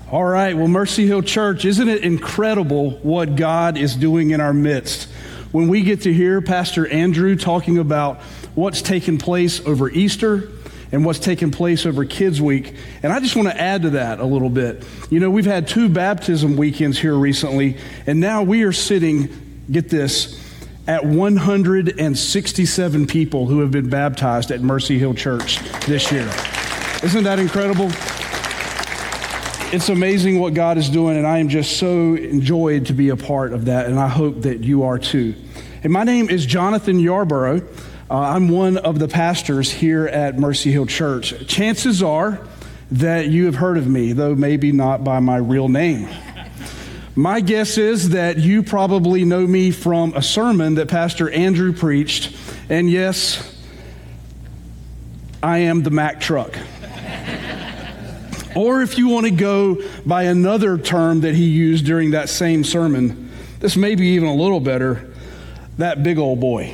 All right, well, Mercy Hill Church, isn't it incredible what God is doing in our midst? When we get to hear Pastor Andrew talking about what's taken place over Easter and what's taken place over Kids Week, and I just want to add to that a little bit. You know, we've had 2 baptism weekends here recently, and now we are sitting, get this, at 167 people who have been baptized at Mercy Hill Church this year. Isn't that incredible? It's amazing what God is doing, and I am just so enjoyed to be a part of that, and I hope that you are too. And my name is Jonathan Yarborough. I'm one of the pastors here at Mercy Hill Church. Chances are that you have heard of me, though maybe not by my real name. My guess is that you probably know me from a sermon that Pastor Andrew preached, and yes, I am the Mack truck. Or if you want to go by another term that he used during that same sermon, this may be even a little better, that big old boy.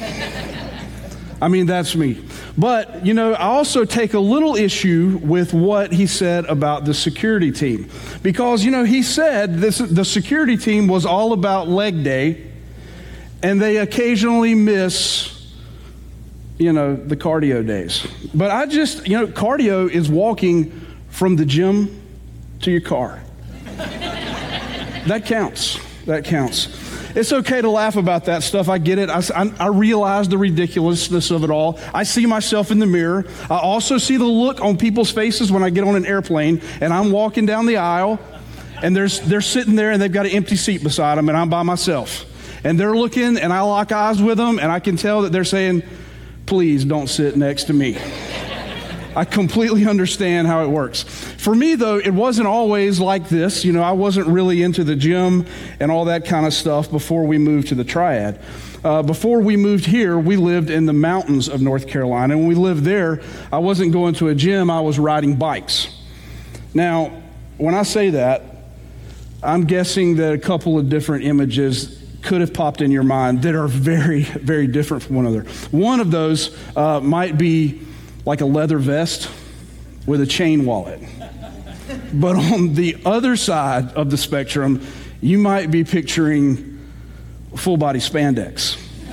I mean, that's me. But, you know, I also take a little issue with what he said about the security team. Because, you know, he said the security team was all about leg day, and they occasionally miss, you know, the cardio days. But I just, you know, cardio is walking from the gym to your car. That counts. That counts. It's okay to laugh about that stuff. I get it. I realize the ridiculousness of it all. I see myself in the mirror. I also see the look on people's faces when I get on an airplane and I'm walking down the aisle and they're sitting there and they've got an empty seat beside them and I'm by myself. And they're looking and I lock eyes with them and I can tell that they're saying, please don't sit next to me. I completely understand how it works. For me, though, it wasn't always like this. You know, I wasn't really into the gym and all that kind of stuff before we moved to the Triad. Before we moved here, we lived in the mountains of North Carolina. And when we lived there, I wasn't going to a gym, I was riding bikes. Now, when I say that, I'm guessing that a couple of different images could have popped in your mind that are very, very different from one another. One of those might be like a leather vest with a chain wallet. But on the other side of the spectrum, you might be picturing full body spandex.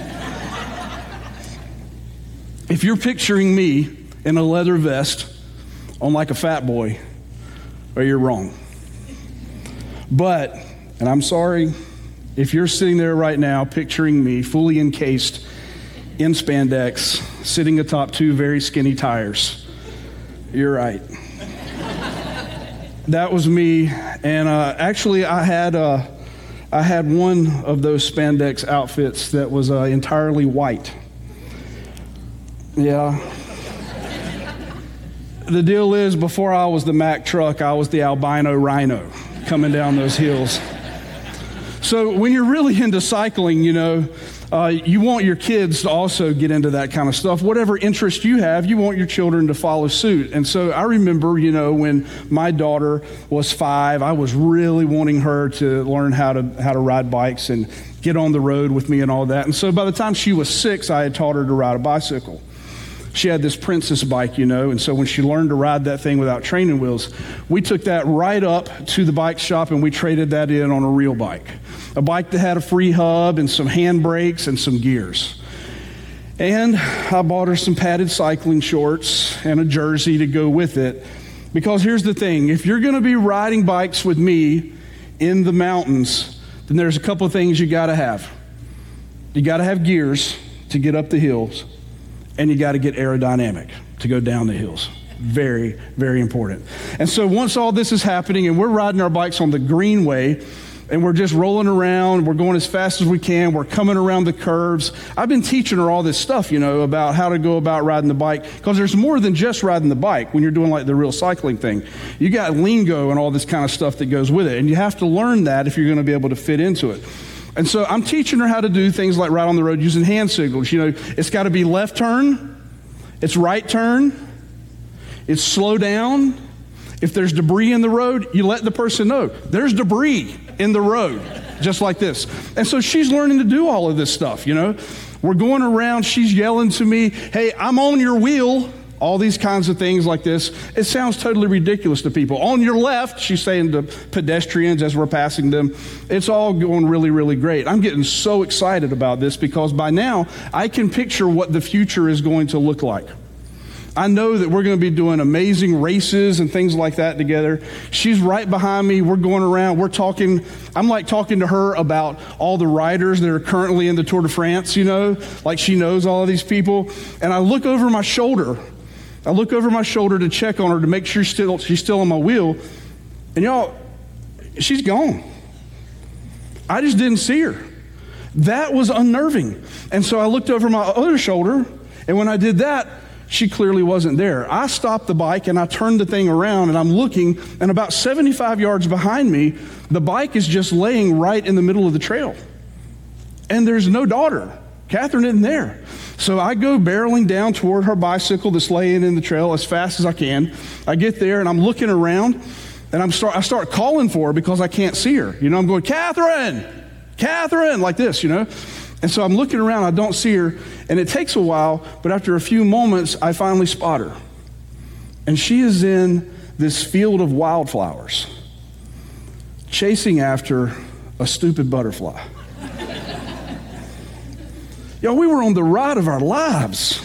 If you're picturing me in a leather vest on like a fat boy, well, you're wrong. But, and I'm sorry, if you're sitting there right now picturing me fully encased in spandex, sitting atop 2 very skinny tires, you're right. That was me, and actually I had one of those spandex outfits that was entirely white. Yeah. The deal is, before I was the Mack truck, I was the albino rhino coming down those hills. So when you're really into cycling, you know, you want your kids to also get into that kind of stuff. Whatever interest you have, you want your children to follow suit. And so I remember, you know, when my daughter was 5, I was really wanting her to learn how to ride bikes and get on the road with me and all that. And so by the time she was 6, I had taught her to ride a bicycle. She had this Princess bike, you know, and so when she learned to ride that thing without training wheels, we took that right up to the bike shop and we traded that in on a real bike. A bike that had a free hub and some handbrakes and some gears. And I bought her some padded cycling shorts and a jersey to go with it. Because here's the thing, if you're going to be riding bikes with me in the mountains, then there's a couple of things you got to have. You got to have gears to get up the hills. And you got to get aerodynamic to go down the hills. Very, very important. And so once all this is happening and we're riding our bikes on the greenway and we're just rolling around, we're going as fast as we can, we're coming around the curves. I've been teaching her all this stuff, you know, about how to go about riding the bike, because there's more than just riding the bike when you're doing like the real cycling thing. You got lingo and all this kind of stuff that goes with it, and you have to learn that if you're going to be able to fit into it. And so I'm teaching her how to do things like ride on the road using hand signals. You know, it's got to be left turn, it's right turn, it's slow down. If there's debris in the road, you let the person know there's debris in the road, just like this. And so she's learning to do all of this stuff, you know. We're going around, she's yelling to me, hey, I'm on your wheel. all these kinds of things like this. It sounds totally ridiculous to people. On your left, she's saying to pedestrians as we're passing them, it's all going really, really great. I'm getting so excited about this because by now I can picture what the future is going to look like. I know that we're going to be doing amazing races and things like that together. She's right behind me. We're going around. We're talking. I'm like talking to her about all the riders that are currently in the Tour de France, like she knows all of these people. And I look over my shoulder. To check on her to make sure she's still on my wheel. And y'all, she's gone. I just didn't see her. That was unnerving. And so I looked over my other shoulder, and when I did that, she clearly wasn't there. I stopped the bike and I turned the thing around and I'm looking, and about 75 yards behind me, the bike is just laying right in the middle of the trail. And there's no daughter. Catherine isn't there. So I go barreling down toward her bicycle that's laying in the trail as fast as I can. I get there and I'm looking around and I start calling for her because I can't see her. I'm going, Catherine, like this, And so I'm looking around, I don't see her, and it takes a while, but after a few moments, I finally spot her. And she is in this field of wildflowers, chasing after a stupid butterfly. Y'all, we were on the ride of our lives.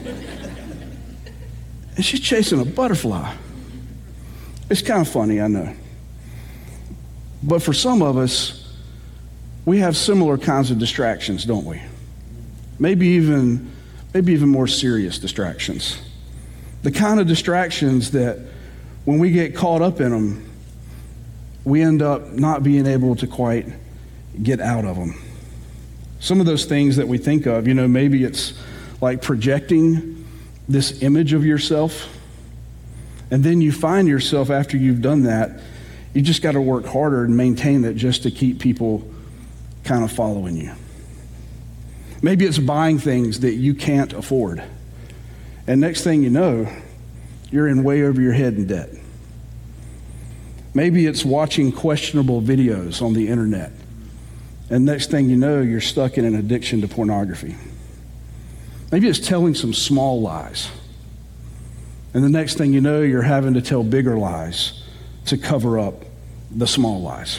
And she's chasing a butterfly. It's kind of funny, I know. But for some of us, we have similar kinds of distractions, don't we? Maybe even more serious distractions. The kind of distractions that when we get caught up in them, we end up not being able to quite get out of them. Some of those things that we think of, maybe it's like projecting this image of yourself, and then you find yourself after you've done that, you just got to work harder and maintain that just to keep people kind of following you. Maybe it's buying things that you can't afford. And next thing you know, you're in way over your head in debt. Maybe it's watching questionable videos on the internet. And next thing you know, you're stuck in an addiction to pornography. Maybe it's telling some small lies. And the next thing you know, you're having to tell bigger lies to cover up the small lies.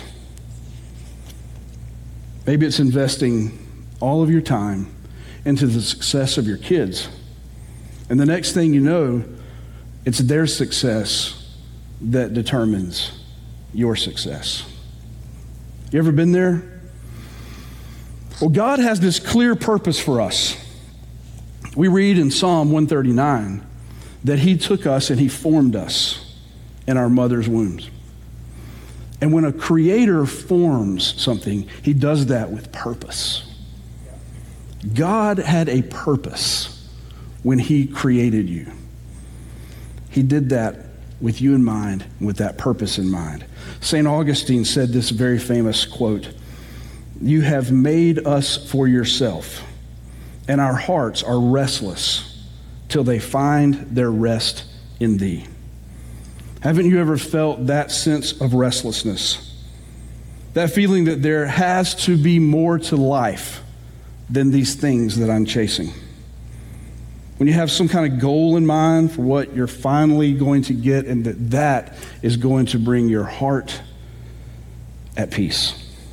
Maybe it's investing all of your time into the success of your kids. And the next thing you know, it's their success that determines your success. You ever been there? Well, God has this clear purpose for us. We read in Psalm 139 that He took us and He formed us in our mother's wombs. And when a creator forms something, He does that with purpose. God had a purpose when He created you. He did that with you in mind, with that purpose in mind. St. Augustine said this very famous quote, "You have made us for yourself, and our hearts are restless till they find their rest in Thee." Haven't you ever felt that sense of restlessness? That feeling that there has to be more to life than these things that I'm chasing. When you have some kind of goal in mind for what you're finally going to get, and that is going to bring your heart at peace.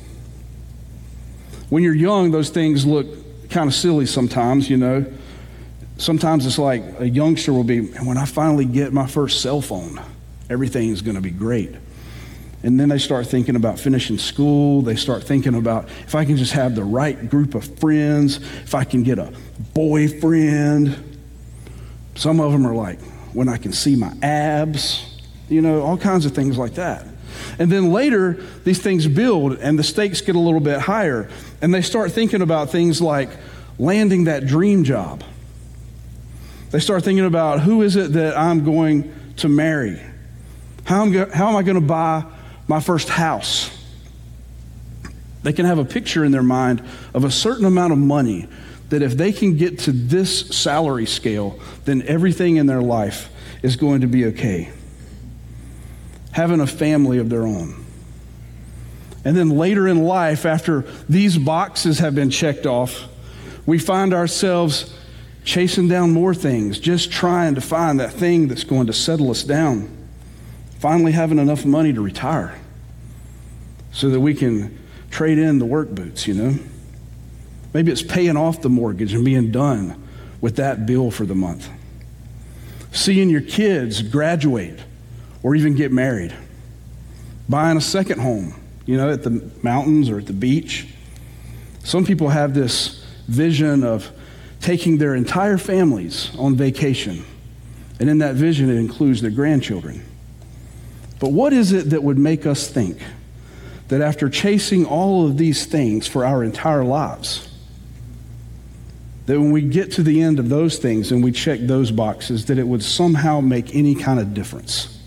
When you're young, those things look kind of silly sometimes, Sometimes it's like a youngster will be, when I finally get my first cell phone, everything's going to be great. And then they start thinking about finishing school. They start thinking about, if I can just have the right group of friends, if I can get a boyfriend. Some of them are like, when I can see my abs, all kinds of things like that. And then later, these things build and the stakes get a little bit higher. And they start thinking about things like landing that dream job. They start thinking about, who is it that I'm going to marry? How am I going to buy my first house? They can have a picture in their mind of a certain amount of money that if they can get to this salary scale, then everything in their life is going to be okay. Having a family of their own. And then later in life, after these boxes have been checked off, we find ourselves chasing down more things, just trying to find that thing that's going to settle us down, finally having enough money to retire so that we can trade in the work boots, Maybe it's paying off the mortgage and being done with that bill for the month. Seeing your kids graduate or even get married. Buying a second home, at the mountains or at the beach. Some people have this vision of taking their entire families on vacation. And in that vision, it includes their grandchildren. But what is it that would make us think that after chasing all of these things for our entire lives, that when we get to the end of those things and we check those boxes, that it would somehow make any kind of difference?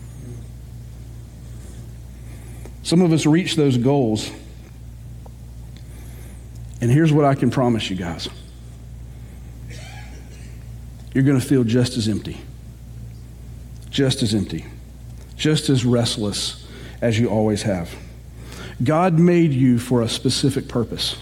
Some of us reach those goals, and here's what I can promise you guys. You're going to feel just as empty, just as restless as you always have. God made you for a specific purpose.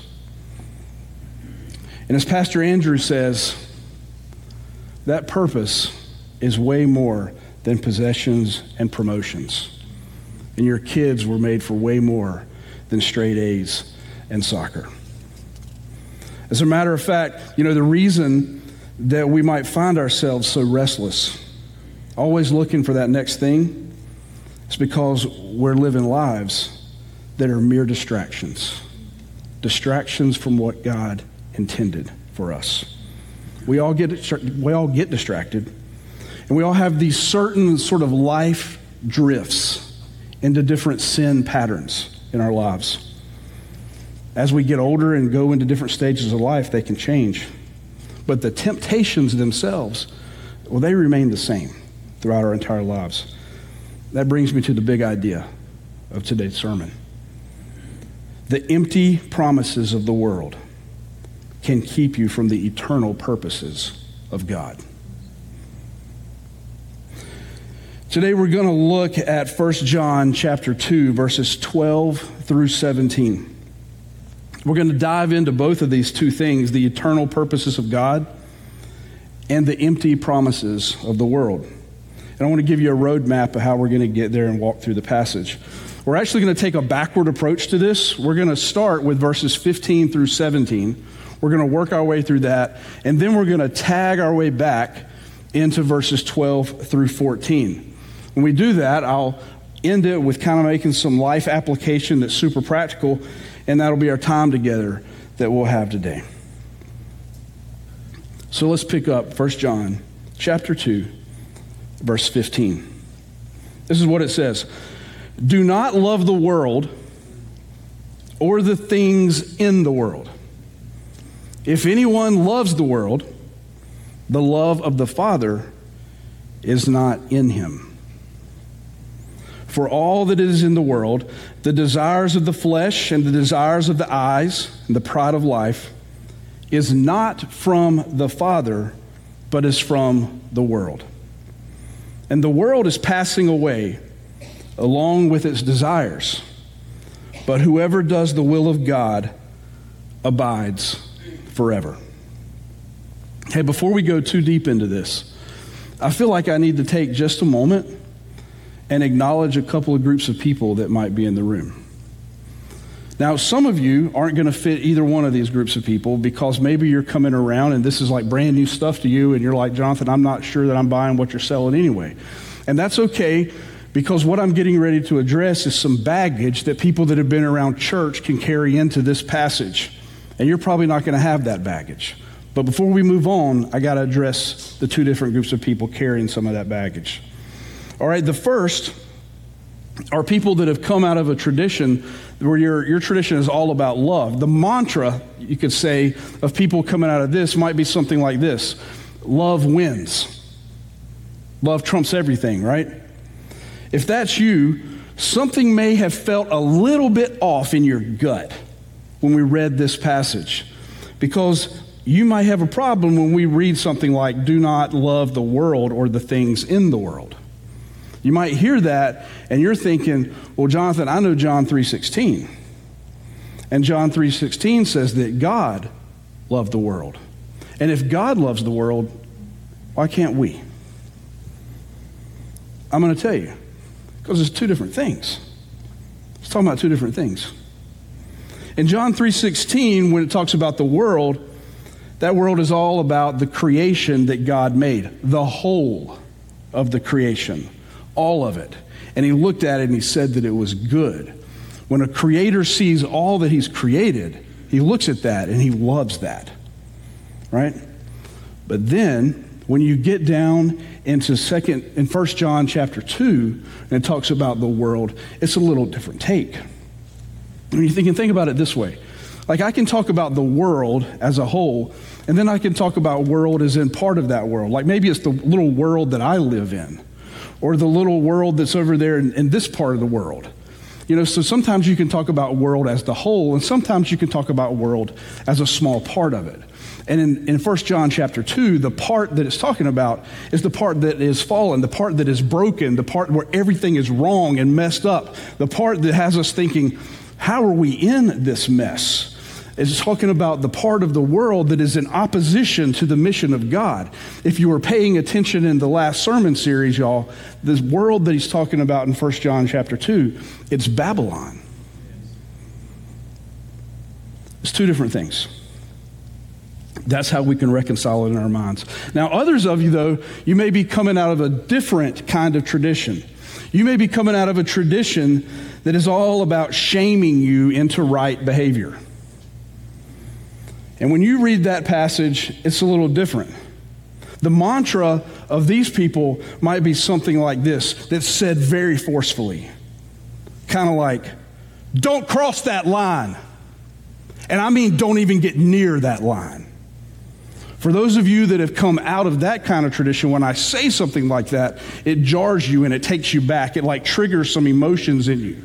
And as Pastor Andrew says, that purpose is way more than possessions and promotions. And your kids were made for way more than straight A's and soccer. As a matter of fact, the reason that we might find ourselves so restless, always looking for that next thing, is because we're living lives that are mere distractions. Distractions from what God intended for us. We all get distracted, and we all have these certain sort of life drifts into different sin patterns in our lives. As we get older and go into different stages of life, they can change. But the temptations themselves, they remain the same throughout our entire lives. That brings me to the big idea of today's sermon. The empty promises of the world can keep you from the eternal purposes of God. Today we're going to look at 1 John chapter 2, verses 12 through 17. We're going to dive into both of these two things, the eternal purposes of God and the empty promises of the world. And I want to give you a roadmap of how we're going to get there and walk through the passage. We're actually going to take a backward approach to this. We're going to start with verses 15 through 17. We're going to work our way through that, and then we're going to tag our way back into verses 12 through 14. When we do that, I'll end it with kind of making some life application that's super practical, and that'll be our time together that we'll have today. So let's pick up 1 John chapter 2, verse 15. This is what it says. Do not love the world or the things in the world. If anyone loves the world, the love of the Father is not in him. For all that is in the world, the desires of the flesh and the desires of the eyes and the pride of life, is not from the Father, but is from the world. And the world is passing away along with its desires. But whoever does the will of God abides forever. Hey, before we go too deep into this, I feel like I need to take just a moment and acknowledge a couple of groups of people that might be in the room. Now, some of you aren't going to fit either one of these groups of people because maybe you're coming around and this is like brand new stuff to you and you're like, Jonathan, I'm not sure that I'm buying what you're selling anyway. And that's okay, because what I'm getting ready to address is some baggage that people that have been around church can carry into this passage. And you're probably not going to have that baggage. But before we move on, I got to address the two different groups of people carrying some of that baggage. All right, the first are people that have come out of a tradition where your tradition is all about love. The mantra, you could say, of people coming out of this might be something like this. Love wins. Love trumps everything, right? If that's you, something may have felt a little bit off in your gut when we read this passage, because you might have a problem when we read something like, do not love the world or the things in the world. You might hear that and you're thinking, well, Jonathan, I know John 3:16. And John 3:16 says that God loved the world. And if God loves the world, why can't we? I'm going to tell you, because it's two different things. It's talking about two different things. In John 3:16, when it talks about the world, that world is all about the creation that God made, the whole of the creation, all of it. And he looked at it and he said that it was good. When a creator sees all that he's created, he looks at that and he loves that, right? But then when you get down into 1 John chapter 2, and it talks about the world, it's a little different take. And you can think about it this way. Like, I can talk about the world as a whole, and then I can talk about world as in part of that world. Like maybe it's the little world that I live in, or the little world that's over there in this part of the world. You know, so sometimes you can talk about world as the whole, and sometimes you can talk about world as a small part of it. And in 1 John chapter 2, the part that it's talking about is the part that is fallen, the part that is broken, the part where everything is wrong and messed up, the part that has us thinking, how are we in this mess? It's talking about the part of the world that is in opposition to the mission of God. If you were paying attention in the last sermon series, y'all, this world that he's talking about in 1 John chapter 2, it's Babylon. It's two different things. That's how we can reconcile it in our minds. Now, others of you, though, you may be coming out of a different kind of tradition. You may be coming out of a tradition that is all about shaming you into right behavior. And when you read that passage, it's a little different. The mantra of these people might be something like this, that's said very forcefully. Kind of like, don't cross that line. And I mean, don't even get near that line. For those of you that have come out of that kind of tradition, when I say something like that, it jars you and it takes you back. It like triggers some emotions in you.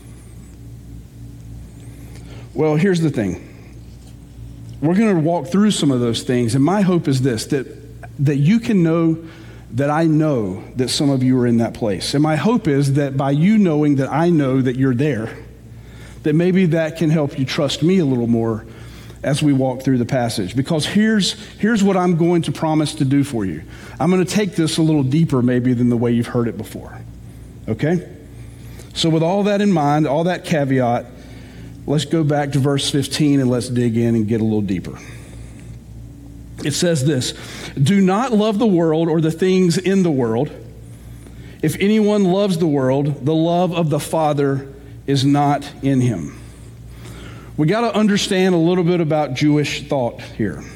Well, here's the thing. We're going to walk through some of those things, and my hope is this, that you can know that I know that some of you are in that place. And my hope is that by you knowing that I know that you're there, that maybe that can help you trust me a little more as we walk through the passage. Because here's what I'm going to promise to do for you. I'm going to take this a little deeper maybe than the way you've heard it before. Okay? So with all that in mind, all that caveat, let's go back to verse 15 and let's dig in and get a little deeper. It says this, do not love the world or the things in the world. If anyone loves the world, the love of the Father is not in him. We got to understand a little bit about Jewish thought here.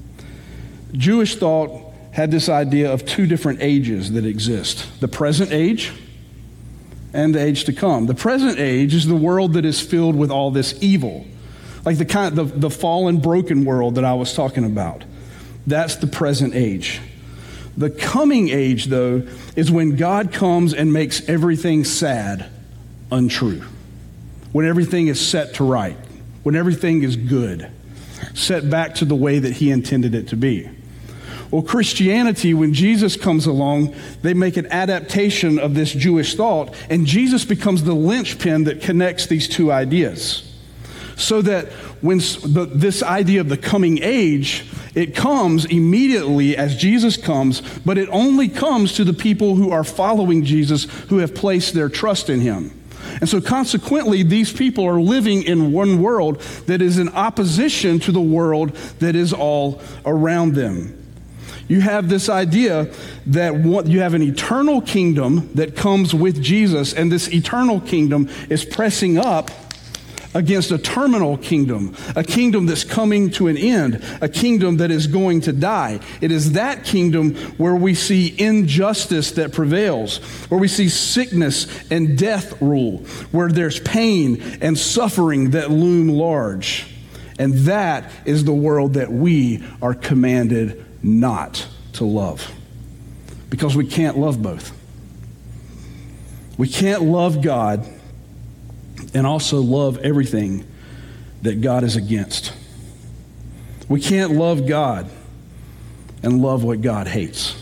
Jewish thought had this idea of two different ages that exist, the present age and the age to come. The present age is the world that is filled with all this evil, like the fallen, broken world that I was talking about. That's the present age. The coming age, though, is when God comes and makes everything sad untrue, when everything is set to right, when everything is good, set back to the way that he intended it to be. Well, Christianity, when Jesus comes along, they make an adaptation of this Jewish thought, and Jesus becomes the linchpin that connects these two ideas. So that when this idea of the coming age, it comes immediately as Jesus comes, but it only comes to the people who are following Jesus, who have placed their trust in him. And so consequently, these people are living in one world that is in opposition to the world that is all around them. You have this idea that you have an eternal kingdom that comes with Jesus, and this eternal kingdom is pressing up against a terminal kingdom, a kingdom that's coming to an end, a kingdom that is going to die. It is that kingdom where we see injustice that prevails, where we see sickness and death rule, where there's pain and suffering that loom large. And that is the world that we are commanded not to love, because we can't love both. We can't love God and also love everything that God is against. We can't love God and love what God hates.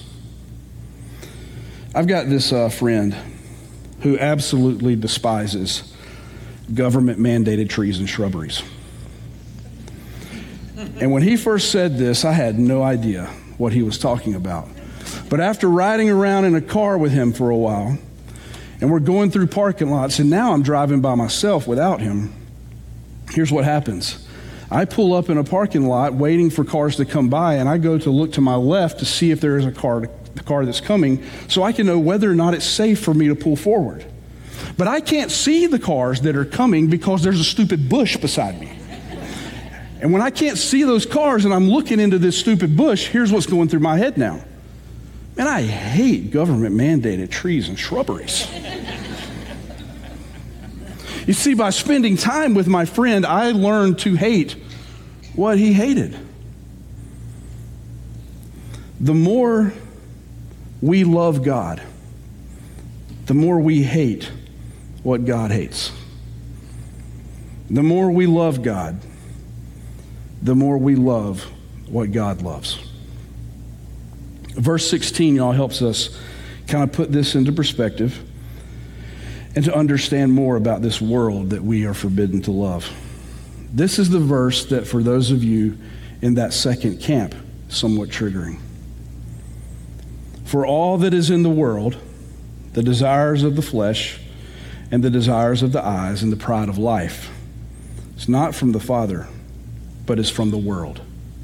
I've got this friend who absolutely despises government-mandated trees and shrubberies. And when he first said this, I had no idea what he was talking about. But after riding around in a car with him for a while, and we're going through parking lots, and now I'm driving by myself without him, here's what happens. I pull up in a parking lot waiting for cars to come by, and I go to look to my left to see if there is a car that's coming, so I can know whether or not it's safe for me to pull forward. But I can't see the cars that are coming because there's a stupid bush beside me. And when I can't see those cars and I'm looking into this stupid bush, here's what's going through my head now. Man, I hate government-mandated trees and shrubberies. You see, by spending time with my friend, I learned to hate what he hated. The more we love God, the more we hate what God hates. The more we love God, the more we love what God loves. Verse 16, y'all, helps us kind of put this into perspective and to understand more about this world that we are forbidden to love. This is the verse that, for those of you in that second camp, is somewhat triggering. For all that is in the world, the desires of the flesh and the desires of the eyes and the pride of life, is not from the Father, but is from the world.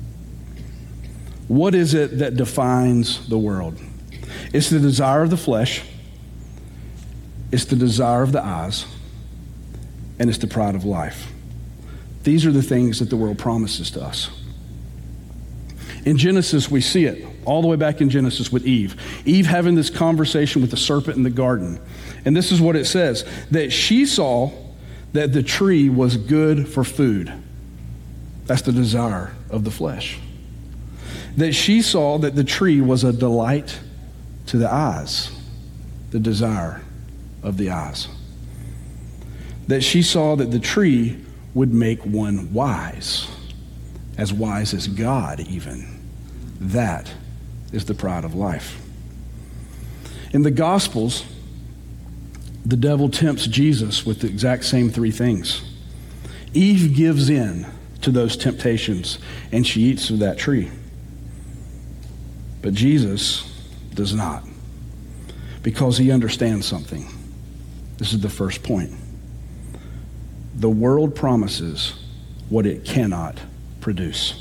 What is it that defines the world? It's the desire of the flesh, it's the desire of the eyes, and it's the pride of life. These are the things that the world promises to us. In Genesis, we see it all the way back in Genesis with Eve. Eve having this conversation with the serpent in the garden. And this is what it says, that she saw that the tree was good for food. That's the desire of the flesh. That she saw that the tree was a delight to the eyes, the desire of the eyes. That she saw that the tree would make one wise as God even. That is the pride of life. In the Gospels, the devil tempts Jesus with the exact same three things. Eve gives in to those temptations, and she eats of that tree. But Jesus does not, because he understands something. This is the first point. The world promises what it cannot produce.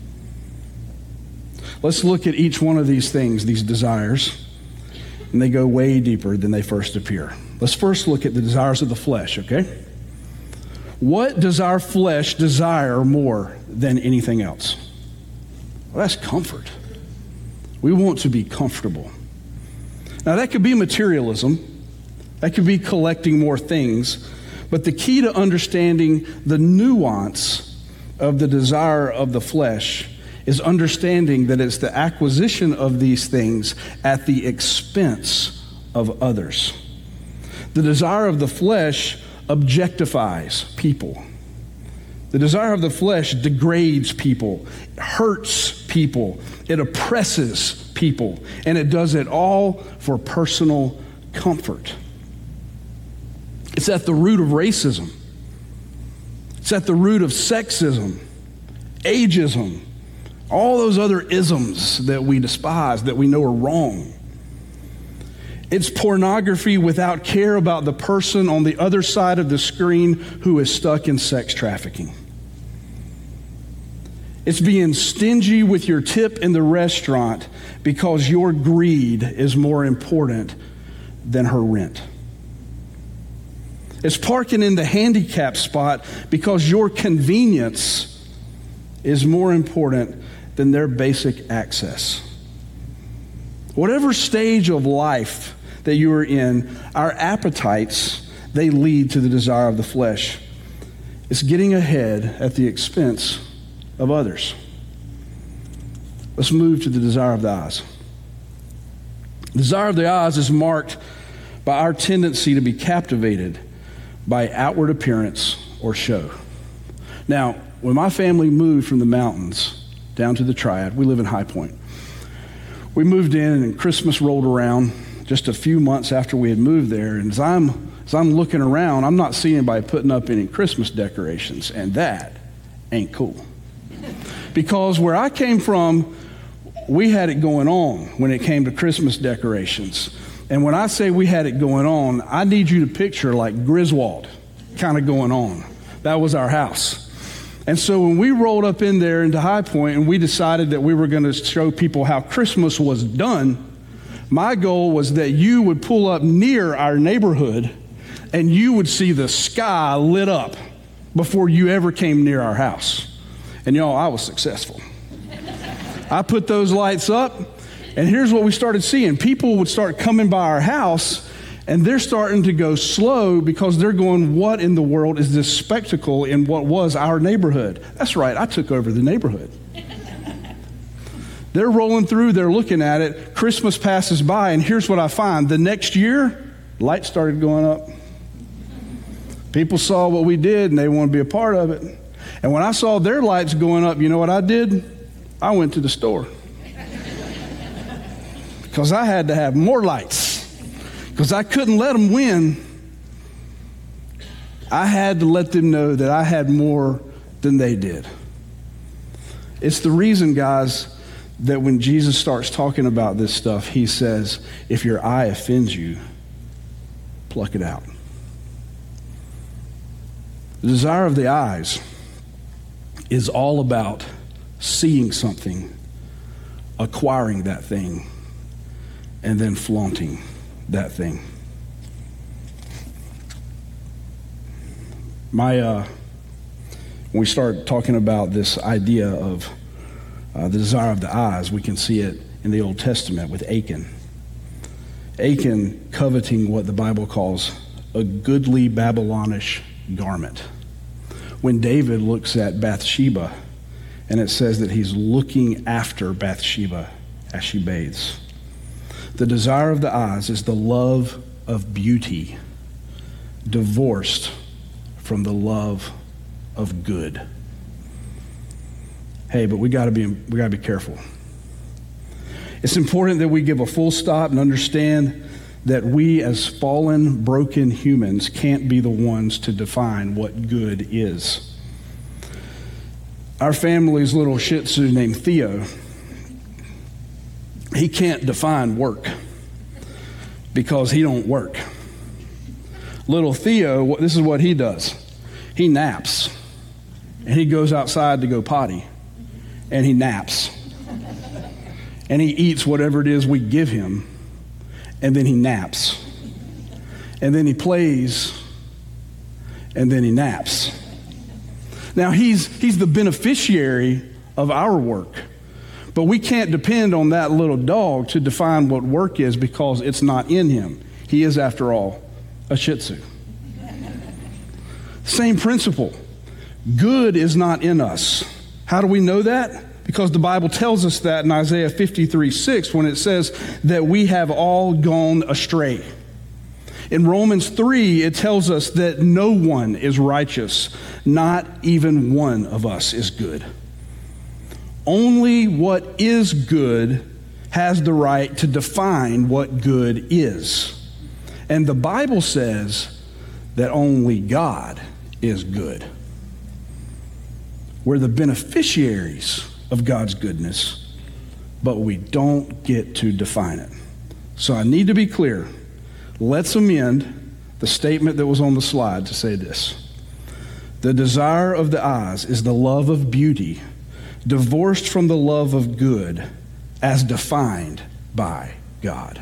Let's look at each one of these things, these desires, and they go way deeper than they first appear. Let's first look at the desires of the flesh, okay? What does our flesh desire more than anything else? Well, that's comfort. We want to be comfortable. Now, that could be materialism. That could be collecting more things. But the key to understanding the nuance of the desire of the flesh is understanding that it's the acquisition of these things at the expense of others. The desire of the flesh objectifies people. The desire of the flesh degrades people, hurts people, it oppresses people, and it does it all for personal comfort. It's at the root of racism. It's at the root of sexism, ageism, all those other isms that we despise, that we know are wrong. It's pornography without care about the person on the other side of the screen who is stuck in sex trafficking. It's being stingy with your tip in the restaurant because your greed is more important than her rent. It's parking in the handicap spot because your convenience is more important than their basic access. Whatever stage of life that you are in, our appetites, they lead to the desire of the flesh. It's getting ahead at the expense of others. Let's move to the desire of the eyes. The desire of the eyes is marked by our tendency to be captivated by outward appearance or show. Now, when my family moved from the mountains down to the Triad, we live in High Point. We moved in and Christmas rolled around just a few months after we had moved there. And as I'm looking around, I'm not seeing anybody putting up any Christmas decorations, and that ain't cool. Because where I came from, we had it going on when it came to Christmas decorations. And when I say we had it going on, I need you to picture like Griswold kind of going on. That was our house. And so when we rolled up in there into High Point and we decided that we were going to show people how Christmas was done, my goal was that you would pull up near our neighborhood and you would see the sky lit up before you ever came near our house. And y'all, I was successful. I put those lights up, and here's what we started seeing. People would start coming by our house, and they're starting to go slow because they're going, what in the world is this spectacle in what was our neighborhood? That's right, I took over the neighborhood. They're rolling through, they're looking at it. Christmas passes by, and here's what I find. The next year, lights started going up. People saw what we did, and they wanted to be a part of it. And when I saw their lights going up, you know what I did? I went to the store. Because I had to have more lights. Because I couldn't let them win. I had to let them know that I had more than they did. It's the reason, guys, that when Jesus starts talking about this stuff, he says, if your eye offends you, pluck it out. The desire of the eyes is all about seeing something, acquiring that thing, and then flaunting that thing. When we start talking about this idea of the desire of the eyes, we can see it in the Old Testament with Achan. Achan coveting what the Bible calls a goodly Babylonish garment. When David looks at Bathsheba, and it says that he's looking after Bathsheba as she bathes. The desire of the eyes is the love of beauty divorced from the love of good. Hey, but we got to be careful. It's important that we give a full stop and understand that we as fallen, broken humans can't be the ones to define what good is. Our family's little Shih Tzu named Theo, he can't define work because he don't work. Little Theo, this is what he does. He naps, and he goes outside to go potty, and he naps. And he eats whatever it is we give him, and then he naps. And then he plays, and then he naps. Now, he's the beneficiary of our work, but we can't depend on that little dog to define what work is because it's not in him. He is, after all, a Shih Tzu. Same principle. Good is not in us. How do we know that? Because the Bible tells us that in Isaiah 53:6 when it says that we have all gone astray. In Romans 3, it tells us that no one is righteous. Not even one of us is good. Only what is good has the right to define what good is. And the Bible says that only God is good. We're the beneficiaries of God's goodness, but we don't get to define it. So I need to be clear. Let's amend the statement that was on the slide to say this. The desire of the eyes is the love of beauty, divorced from the love of good, as defined by God.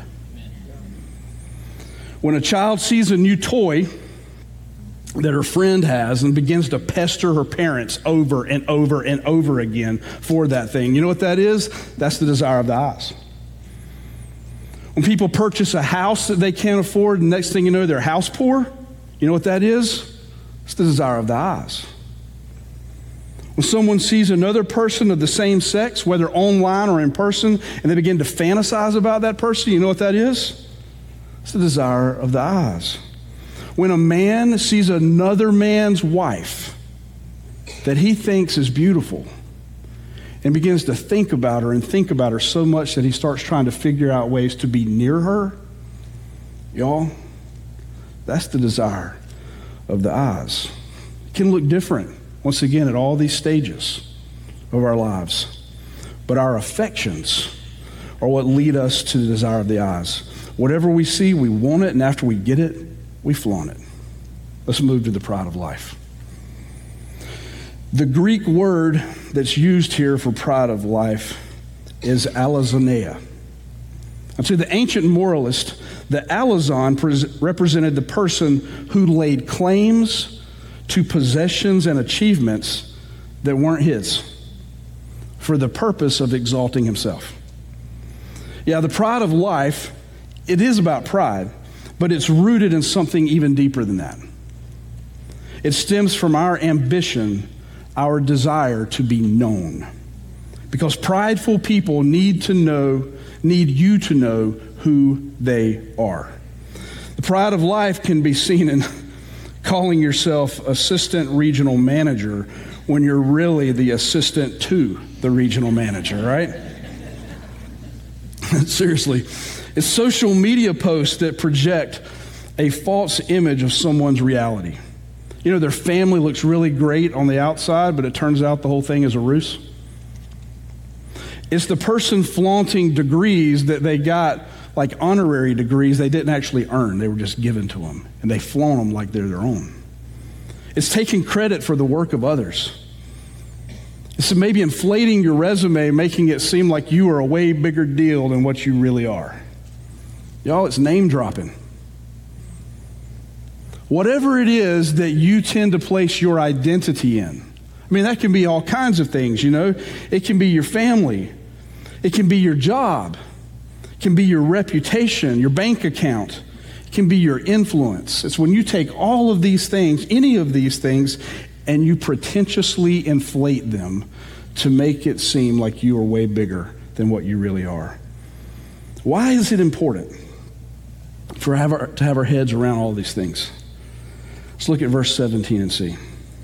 When a child sees a new toy that her friend has and begins to pester her parents over and over and over again for that thing, you know what that is? That's the desire of the eyes. When people purchase a house that they can't afford, and next thing you know, they're house poor, you know what that is? It's the desire of the eyes. When someone sees another person of the same sex, whether online or in person, and they begin to fantasize about that person, you know what that is? It's the desire of the eyes. When a man sees another man's wife that he thinks is beautiful and begins to think about her so much that he starts trying to figure out ways to be near her, y'all, that's the desire of the eyes. It can look different, once again, at all these stages of our lives. But our affections are what lead us to the desire of the eyes. Whatever we see, we want it, and after we get it, we flaunt it. Let's move to the pride of life. The Greek word that's used here for pride of life is alazoneia. And to the ancient moralist, the alazon represented the person who laid claims to possessions and achievements that weren't his for the purpose of exalting himself. Yeah, the pride of life, it is about pride, but it's rooted in something even deeper than that. It stems from our ambition, our desire to be known. Because prideful people need you to know who they are. The pride of life can be seen in calling yourself assistant regional manager when you're really the assistant to the regional manager, right? Seriously, it's social media posts that project a false image of someone's reality. You know, their family looks really great on the outside, but it turns out the whole thing is a ruse. It's the person flaunting degrees that they got, like honorary degrees they didn't actually earn. They were just given to them, and they flaunt them like they're their own. It's taking credit for the work of others. It's maybe inflating your resume, making it seem like you are a way bigger deal than what you really are. Y'all, it's name dropping. Whatever it is that you tend to place your identity in. I mean, that can be all kinds of things, you know. It can be your family. It can be your job. It can be your reputation, your bank account. It can be your influence. It's when you take all of these things, any of these things, and you pretentiously inflate them to make it seem like you are way bigger than what you really are. Why is it important to have our heads around all these things? Let's look at verse 17 and see.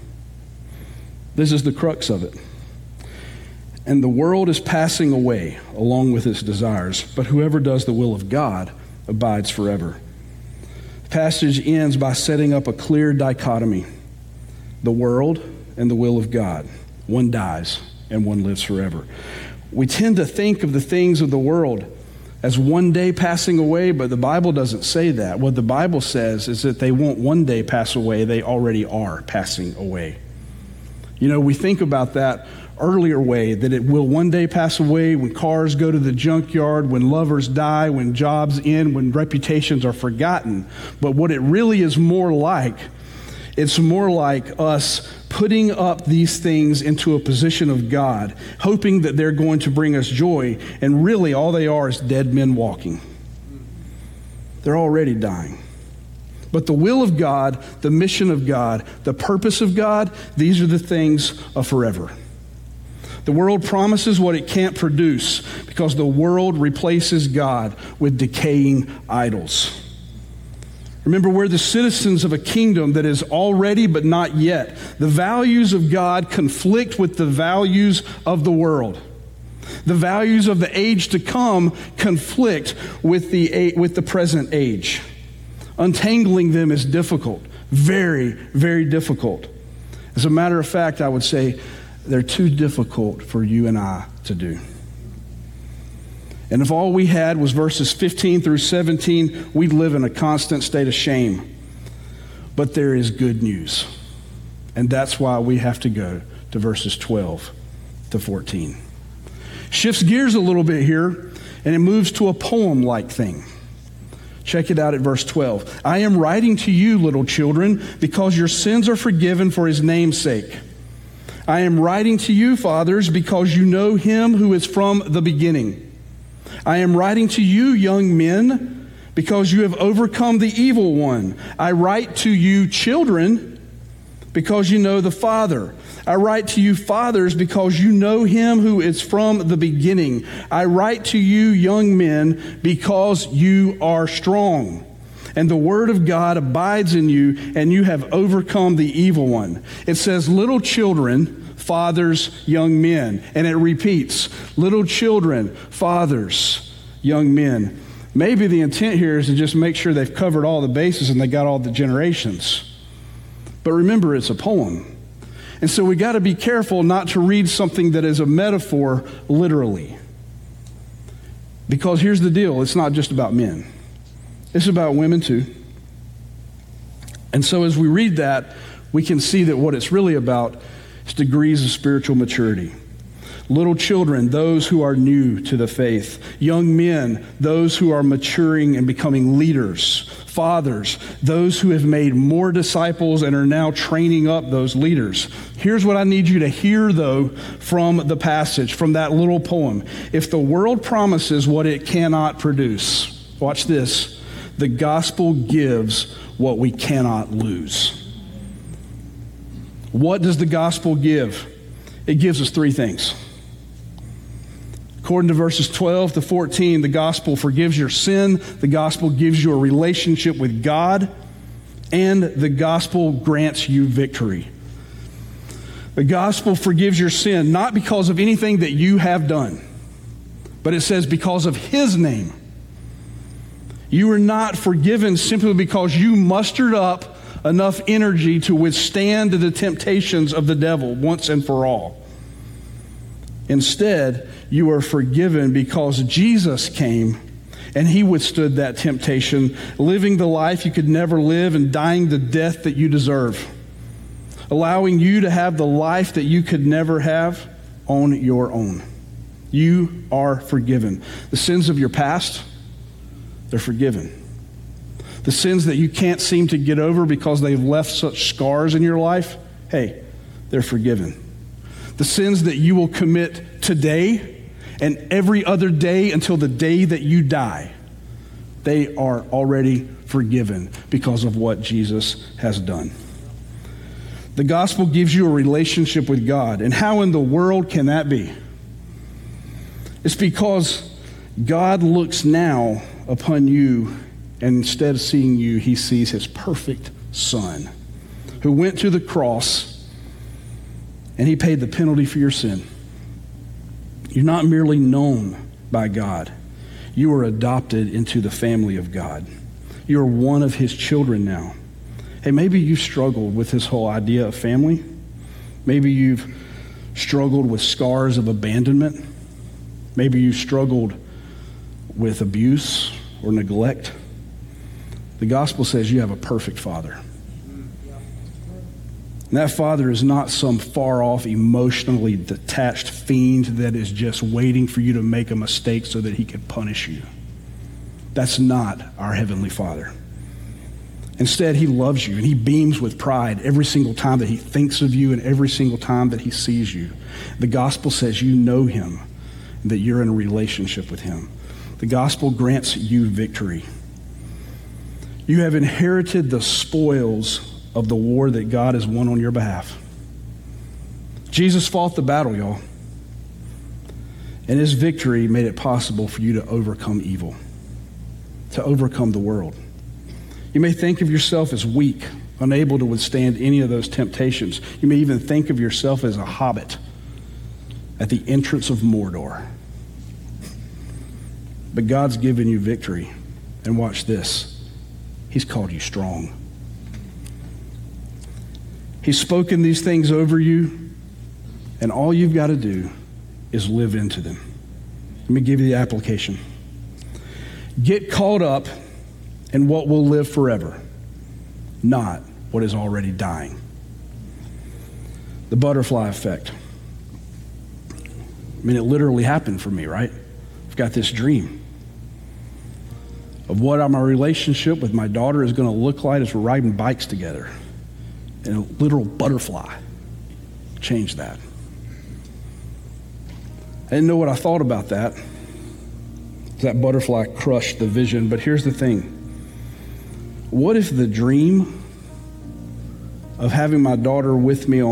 This is the crux of it. And the world is passing away along with its desires, but whoever does the will of God abides forever. The passage ends by setting up a clear dichotomy. The world and the will of God. One dies and one lives forever. We tend to think of the things of the world as one day passing away, but the Bible doesn't say that. What the Bible says is that they won't one day pass away, they already are passing away. You know, we think about that earlier way, that it will one day pass away when cars go to the junkyard, when lovers die, when jobs end, when reputations are forgotten. But what it really is more like, it's more like us putting up these things into a position of God, hoping that they're going to bring us joy, and really all they are is dead men walking. They're already dying. But the will of God, the mission of God, the purpose of God, these are the things of forever. The world promises what it can't produce because the world replaces God with decaying idols. Remember, we're the citizens of a kingdom that is already but not yet. The values of God conflict with the values of the world. The values of the age to come conflict with the present age. Untangling them is difficult, very, very difficult. As a matter of fact, I would say they're too difficult for you and I to do. And if all we had was verses 15 through 17, we'd live in a constant state of shame. But there is good news. And that's why we have to go to verses 12 to 14. Shifts gears a little bit here, and it moves to a poem-like thing. Check it out at verse 12. I am writing to you, little children, because your sins are forgiven for his name's sake. I am writing to you, fathers, because you know him who is from the beginning. I am writing to you, young men, because you have overcome the evil one. I write to you, children, because you know the Father. I write to you, fathers, because you know him who is from the beginning. I write to you, young men, because you are strong, and the word of God abides in you, and you have overcome the evil one. It says, little children, fathers, young men. And it repeats, little children, fathers, young men. Maybe the intent here is to just make sure they've covered all the bases and they got all the generations. But remember, it's a poem. And so we got to be careful not to read something that is a metaphor literally. Because here's the deal, it's not just about men. It's about women too. And so as we read that, we can see that what it's really about is degrees of spiritual maturity. Little children, those who are new to the faith. Young men, those who are maturing and becoming leaders. Fathers, those who have made more disciples and are now training up those leaders. Here's what I need you to hear, though, from the passage, from that little poem. If the world promises what it cannot produce, watch this, the gospel gives what we cannot lose. What does the gospel give? It gives us three things. According to verses 12 to 14, the gospel forgives your sin, the gospel gives you a relationship with God, and the gospel grants you victory. The gospel forgives your sin, not because of anything that you have done, but it says because of His name. You are not forgiven simply because you mustered up enough energy to withstand the temptations of the devil once and for all. Instead, you are forgiven because Jesus came and He withstood that temptation, living the life you could never live and dying the death that you deserve, allowing you to have the life that you could never have on your own. You are forgiven. The sins of your past, they're forgiven. The sins that you can't seem to get over because they've left such scars in your life, hey, they're forgiven. The sins that you will commit today and every other day until the day that you die, they are already forgiven because of what Jesus has done. The gospel gives you a relationship with God. And how in the world can that be? It's because God looks now upon you, and instead of seeing you, He sees His perfect Son who went to the cross and He paid the penalty for your sin. You're not merely known by God. You are adopted into the family of God. You're one of His children now. Hey, maybe you've struggled with this whole idea of family. Maybe you've struggled with scars of abandonment. Maybe you've struggled with abuse or neglect. The gospel says you have a perfect Father. And that Father is not some far-off, emotionally detached fiend that is just waiting for you to make a mistake so that He can punish you. That's not our Heavenly Father. Instead, He loves you, and He beams with pride every single time that He thinks of you and every single time that He sees you. The gospel says you know Him, and that you're in a relationship with Him. The gospel grants you victory. You have inherited the spoils of the war that God has won on your behalf. Jesus fought the battle, y'all. And His victory made it possible for you to overcome evil, to overcome the world. You may think of yourself as weak, unable to withstand any of those temptations. You may even think of yourself as a hobbit at the entrance of Mordor. But God's given you victory. And watch this. He's called you strong. He's spoken these things over you, and all you've got to do is live into them. Let me give you the application. Get caught up in what will live forever, not what is already dying. The butterfly effect. I mean, it literally happened for me, right? I've got this dream of what my relationship with my daughter is going to look like as we're riding bikes together. And a literal butterfly changed that. I didn't know what I thought about that. That butterfly crushed the vision. But here's the thing. What if the dream of having my daughter with me